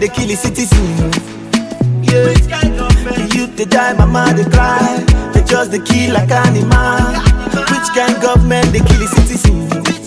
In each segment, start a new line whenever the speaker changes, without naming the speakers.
kill the citizen. Yeah, the youth they die, mama they cry. They just they kill like animal. Which kind of government they kill the citizen?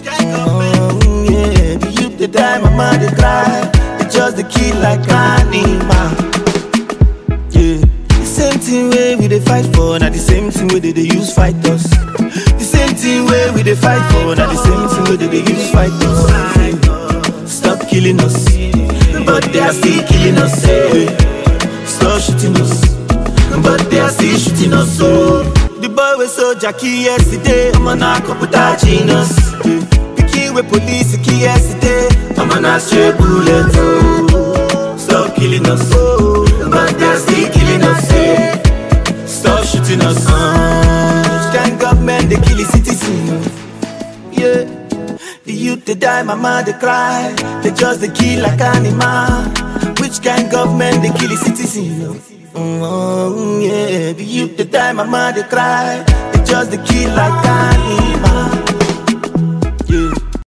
Yeah, the youth they die, mama they cry. They just they kill like animal. Yeah, the same thing way we they fight for, not the same thing way they use fight us. The same thing way we they fight for, not the same thing way they use fight us. Yeah. Stop killing us, but they are still killing us. Yeah. Stop shooting us, but they are still shooting us. So the boy was so Jackie yesterday, I'm on a couple of genius. Picking with police key yesterday, I'm on a straight bullet. Stop killing us, but they are still killing us. Stop shooting us. Which kind of government they kill the citizen? Yeah, the youth they die, mama they cry. They just they kill like animal. Which kind of government they kill the citizen? Yeah, the youth they die, mama they cry. They just they kill like animal.